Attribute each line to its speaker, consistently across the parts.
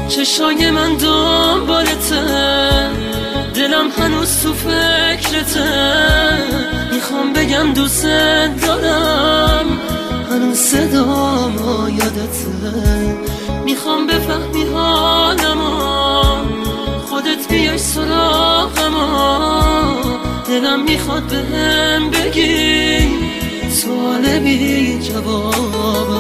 Speaker 1: چشای من دنبالته، دلم هنوز تو فکرته. میخوام بگم دوست دارم، هنوز صدام یادته. میخوام بفهمی حالمو، خودت بیای سراغمو. دلم میخواد بهم بگی سوال بی جوابم.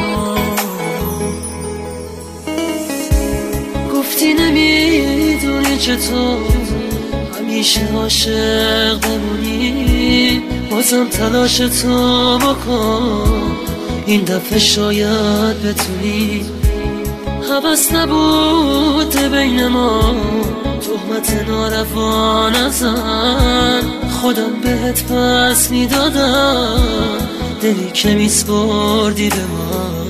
Speaker 1: گفتی نمیدونی چطور همیشه عاشق بمونی، بازم تلاش تو بکن، این دفعه شاید بتونی. حبس نبود بین ما، تهمت ناروا نزن، خودم بهت پس میدادم، دلی که میسپردی به من.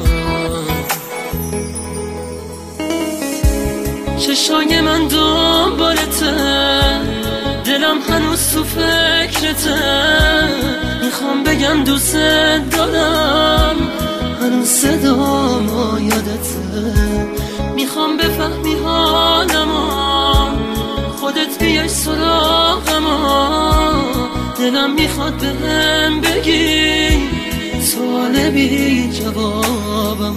Speaker 1: چشای من دنبالته، دلم هنوز تو فکرته. میخوام بگم دوست دارم، هنوز صدام یادته. میخوام بفهمی حالمو، خودت بیای سراغمو. دلم میخواد بهم بگی سوال بی جوابم.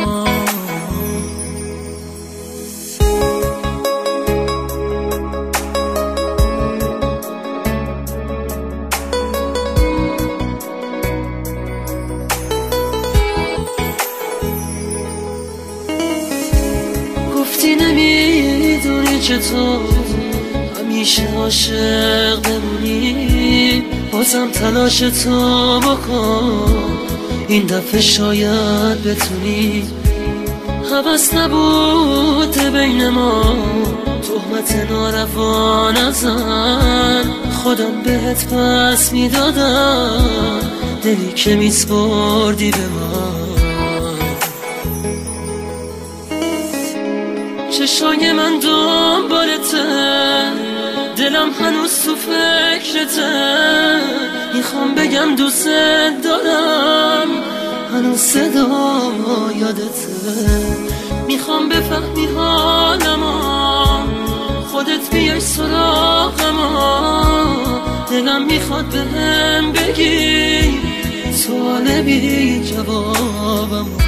Speaker 1: گفتی نمیدونی چطور همیشه عاشق بمونی، بازم تلاش تو بکن، این دفعه شاید بتونی. حبس نبود بین ما، تهمت ناروا نزن، خودم بهت پس میدادم، دلی که میسپردی به من. چشای من دنبالته، دلم هنوز تو فکرته. میخوام بگم دوست دارم، هنوز صدام یادته. میخوام بفهمی حالمو، خودت بیای سراغمو. دلم میخواد بهم بگی سوال بی جوابم.